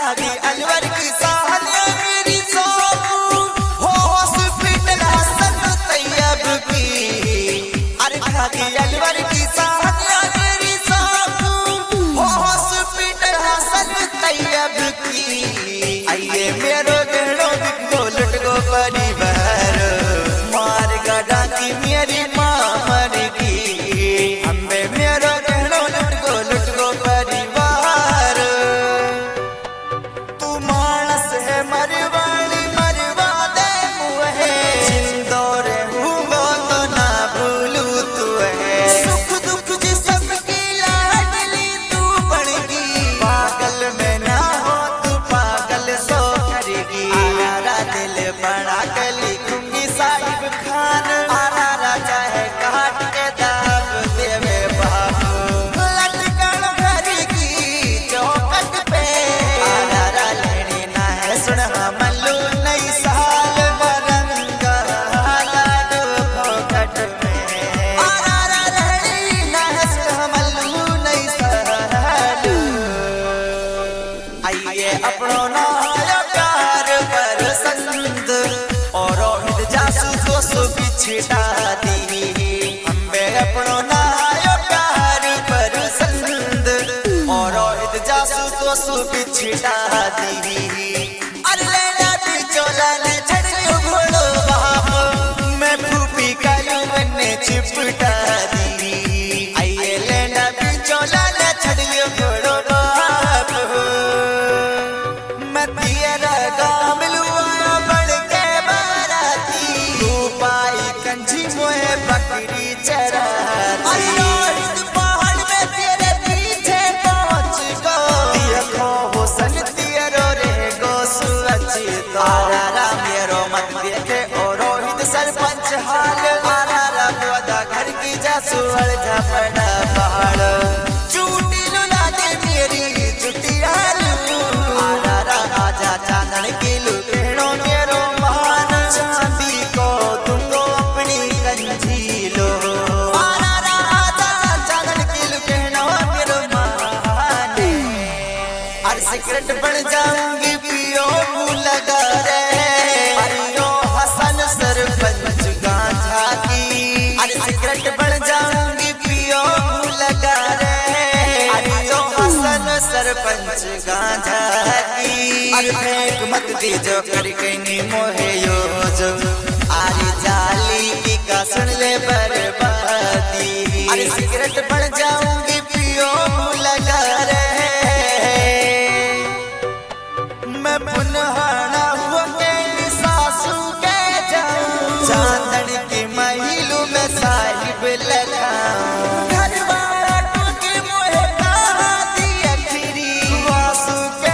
भागी अलवर की सालिया मेरी सोनू हो हॉस्पिटल हसन तैयब की। अरे भागी अलवर की सालिया मेरी सोनू हो हॉस्पिटल हसन तैयब की। आइए मेरो गहनों को लुट गो परिवार मार गड़ा की मेरी माँ मर गई। हमें मेरो गहनों लुट गो परिवार। तू मानस है मरवाली मरवा दे मुहे जिंदोरे हूँगो तो ना भूलू तू है। सुख दुख जी सबकी लाडली तू बनेगी पागल में ना हो तू पागल सो करेगी। आरा दिल बड़ा के लिखूंगी साहिब खान आरा चाहे काट के दाब देवे बाबू लटकन घर की चौखट पे आरा लेनी ना है सुन मल्लू नई साल मरंगा लाडू फोकट में आरा लेनी ना है सुन मल्लू नई साल। आइए अपनो ना प्यार पर संद और रोहित जासू दोस्तों पिछड़ा दी। हमें अपनो नायो प्यार पर संद और रोहित जासू दोस्तों पिछड़ा दी। अरे लेना बिचौला ने छड़ियो घोड़ो बाप मैं फूफी कालू बनने चिपटा दी। आइए लेना बिचौला ने छड़ियो घोड़ो बाप मैं तेरा गाम लुआ बढ़ के बाराती तू पाई कंजी मोहे बकरी चरा। पहाड़ में तेरे पीछे पहुंच गो देखो हुसन तेरो रे गो सुअची तारा मेरो मत देखे और रोहित सरपंच हाल आरा गोदा घर की जासू जा पड़ा पहाड़ चूटी लुला दे मेरी चुटिया आजा चांदन की लुटेड़ो मेरो मान चांदी को तुमको अपनी गंजी लो। आजा चांदन की लुटेड़ो मेरो मान अरे सिगरेट बन जाऊंगी पियो लगा रे अरियो हसन सरपंच गांजा की। अरे सिगरेट बन जाऊंगी पियो लगा रे अरियो हसन सरपंच गांजा की। अरे फेंक मत दीजो करके नी मोहे यो जो आरी जाली की का सुन ले बर्बादी। अरे सिगरेट बन जाऊंगी पियो लगा रे मैं पुनहाना हुआ के सासू के जाऊं चांदन की महिलू में साहिब लगाऊं। घर वाला टूटी मोहे कहा दी अखरी वासु के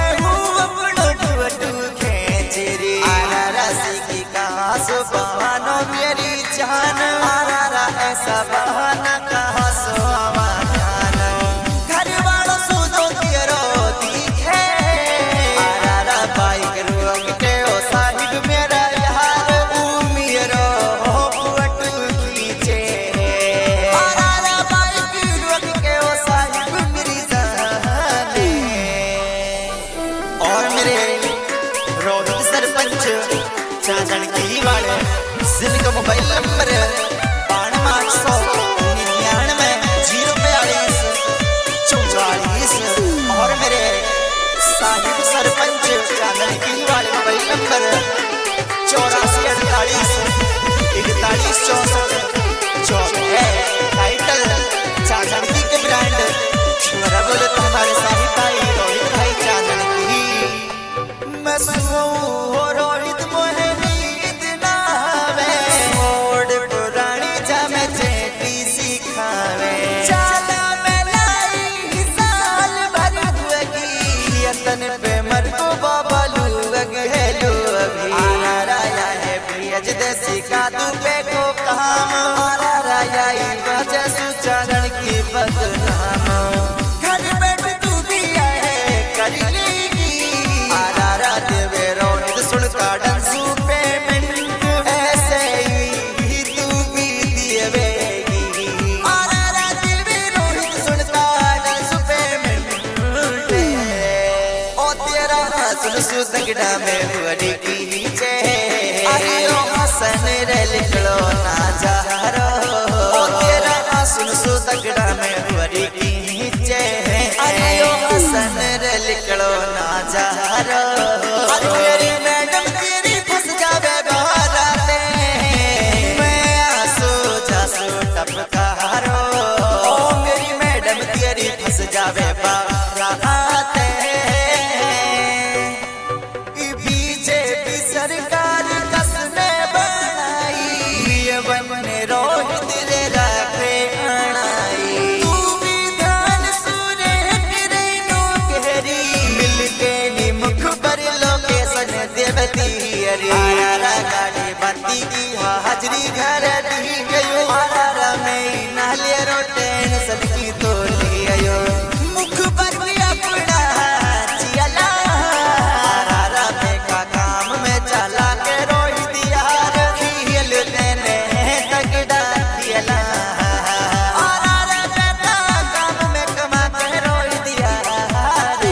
सो बहानो मेरी जान आरा ऐसा बहाना कहाँ सो आवान घर वालों सो दो तेरो दिखे आरा बाइक रोकते ओ साहिब मेरा यार मेरो पुअटू खींचे आरा बाइक रोकते ओ साहिब मेरी जान। और मेरे रोहित सरपंच चांदन की वाले जिनका मोबाइल नंबर 9299 और मेरे साहिब सरपंच चांदन की वाले मोबाइल नंबर 8448 41 64 है। टाइटल चांदन की के ब्रांड छोरा बोले तो हमारे साहिब भाई रोहित भाई चांदन की। मैं सुनो रोहित मोहे पे मर को बाबा लूग है अभी आरा है प्रियज देसी का तू पे को काम आरा वजह सुचारण की बदनाम घर बैठ तू भी सुन सुदगड़ा में हुरी कीचे आयो हसन रे लिखलो ना जहरो तेरा सुन सुदगड़ा में हुरी कीचे आयो हसन रे लिखलो ना जहरो मेरी मैडम तेरी फंस जावे बाराते मैं आंसू जासू टपकारो मेरी मैडम तेरी फंस जावे बाराते बीजेपी सरकार कसने बनाई बने रोहित रे रखे अणाई तू विधान सूर्य गिरे नो घेरी मिलके निमुख पर लोकेशन देवती अरे आरा गाड़ी बत्ती की हाजरी घर दी गयो आरा में नाले रोटेन सबकी तोली आयो मुख पर भी अपना चियला आरा में का काम में चला के रोई दिया खियल देने तगड़ा खियला आरा बेटा काम में कमा के रोई दिया रे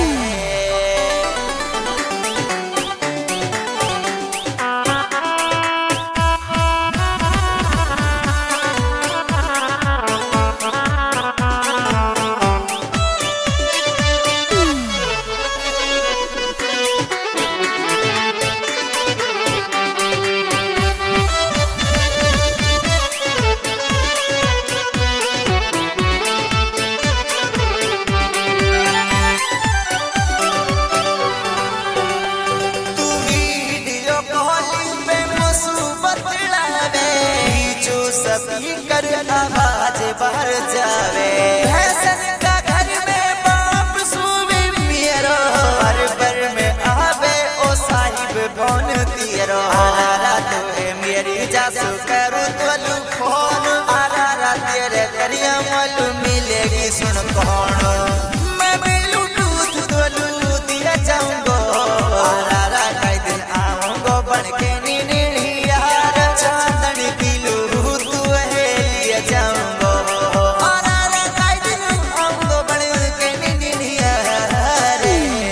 तू वीडियो कॉलिंग पे मुसीबत लावे जो सभी कर आवाज बाहर जावे फैशन का घर में बाप सुवे मेरो हर बर में आवे ओ साहिब कौन तेरो आरा तो है मेरी जासू करू तोलू फोन आरा तेरे करिया मालू मिलेगी सुन कौन मैं ब्लूटूथ तोलू दिया जाऊंगा आरा कई दिन आऊंगा बन के नीनी यार चांदन किलो तू है लिया जाऊंगा आरा कई दिन आऊंगा बन के नीनी यार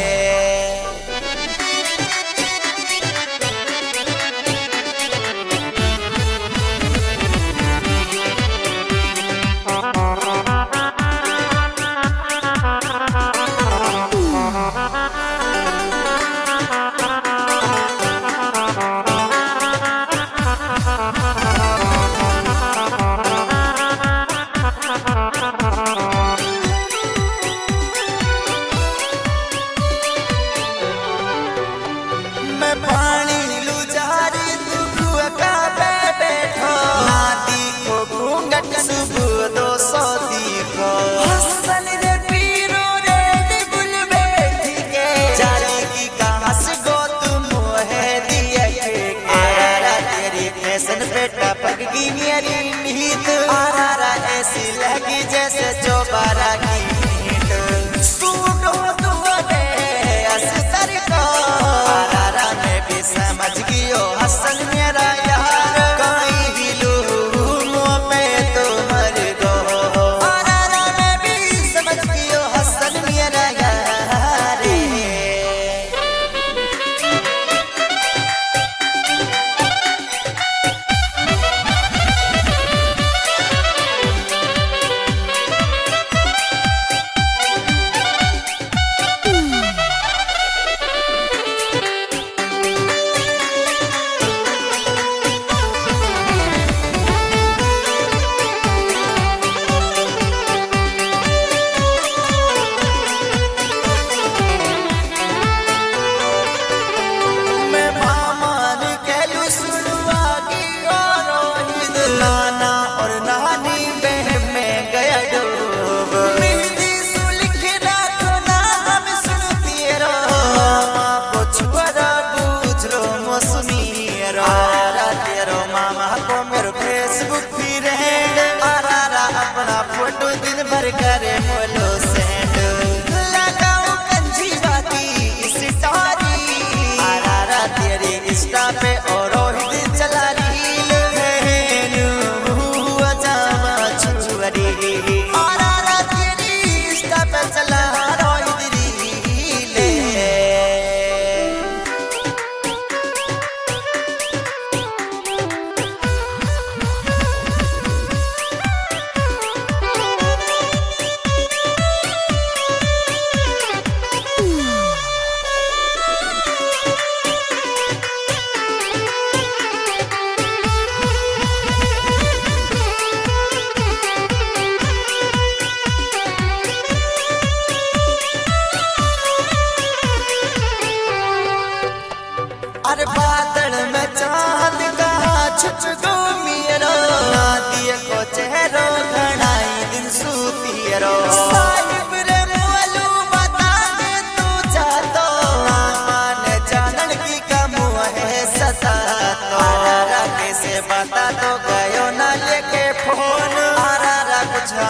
मैं पानी लू जारी तू कुआ का पे बैठो ना दिखो घूंघट सुबह 200 दिखो हसन रे पीरो रे गुल बैठी के जारी की कहास गो तुम है दिया के आरा तेरी फैशन पे टपक गई मेरी नींद आरा ऐसी लगी जैसे चौबारा की नींद सूट हो तुम्हारे अस्तर को आरा में भी समझ गयो हसन मेरा यार कहीं हिलू मुँह पे तो मर गो आरा में भी समझ गयो हसन मेरा यार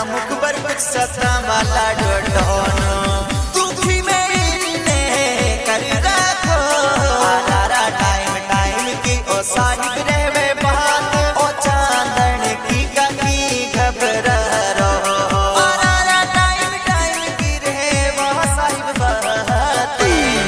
मुखबर कुछ सता वाला डोडोनो दुखी मेरी कर रखो आरा टाइम टाइम की ओ साहिब रहवे बात ओ चांदन की कमी घबरा रहो आरा टाइम टाइम की रहे वह साहिब बात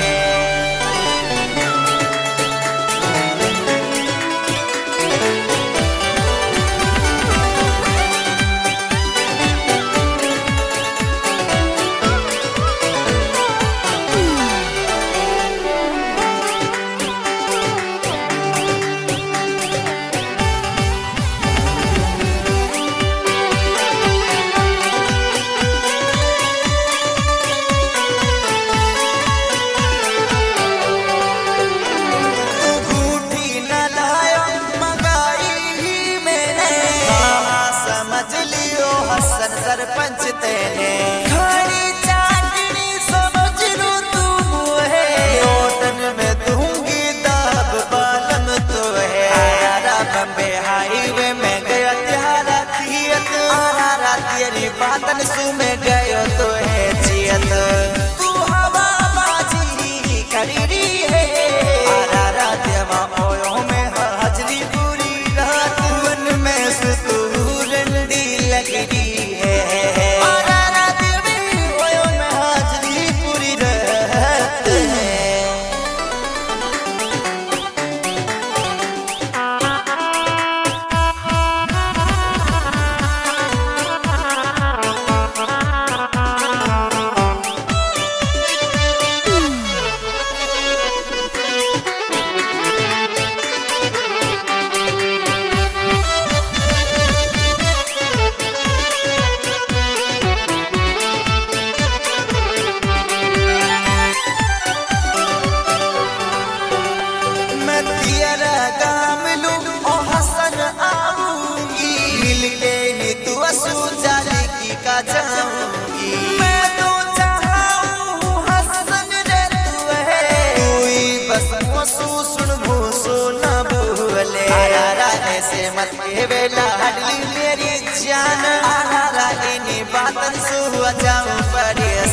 सरपंच तेने खड़ी चाटनी समझ लो तुम है ओटन में दूंगी दाब बालम तो है आरा बम्बे हाईवे में गया त्यारा थियत आरा तेरी बातन सु में गयो तो है जियत तू हवा बाजी करी है आरा देवा ओयो में हाजरी पूरी रात मन में सुतूरंडी लगी जाऊंगी मैं तो चाहूं हसन रे तू है तू ही बस मसू सुन भूसो न भूले आरा ऐसे मत कहवे लाडली मेरी जान आरा इन्हीं बातन सु जाऊं परेशान